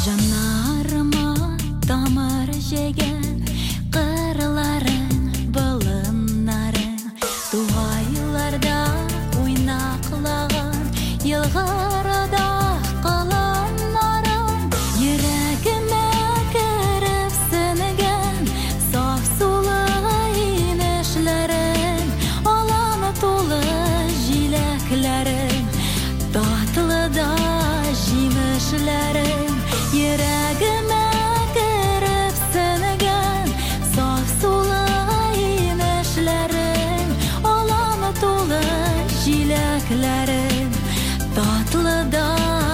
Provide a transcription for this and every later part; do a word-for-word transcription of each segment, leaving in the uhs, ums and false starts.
Жанарыма тамыр жеген қырларың, былымнарың, туғайларда ойнақлаған елғарада қаламнарың, ерегіме кіріп сіңген сaf сулы инешлерің, аланы толы жиләкләрің, татлы да җимешләрің, Йөрәгемә кереп сеңгән саф сулы инешләрең, аланы тулы җиләкләрең, татлы да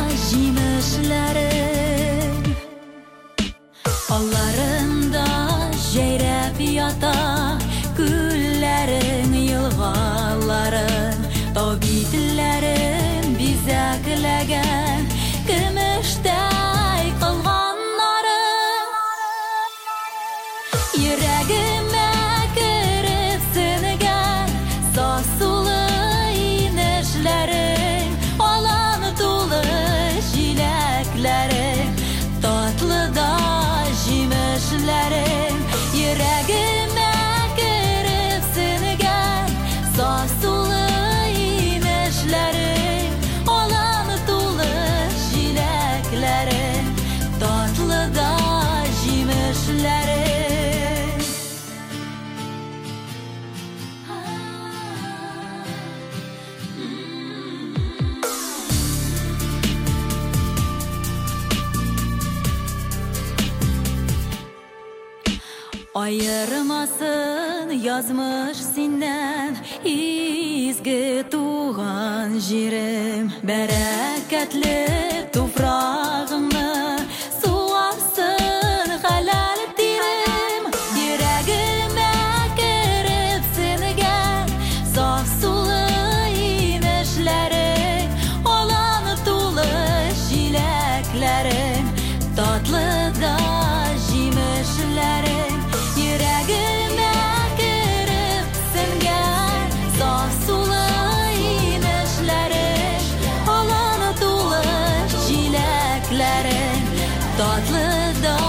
җимешләрең. Алларында җәйрәп ята күлләрең, елгаларың, тау битләрең бизәкләгән көмештәй кылганнарың. Йөрәгемә кереп сеңгән саф сулы инешләрең, аланы тулы җиләкләрең, татлы да җимешләрең. Йөрәгемә кереп сеңгән саф сулы инешләрең, аланы тулы җиләкләрең, татлы да җимешләрең. Айырмасын язмыш синнән изге туган җирем, бәрәкәтле туфрагыңны суарсын хәләл тирем. Йөрәгемә кереп сеңгән саф сулы инешләрең, аланы тулы җиләкләрең, татлы да җимешләрең. Йөрәгемә кереп сеңгән саф сулы инешләрең, аланы тулы җиләкләрең, татлы да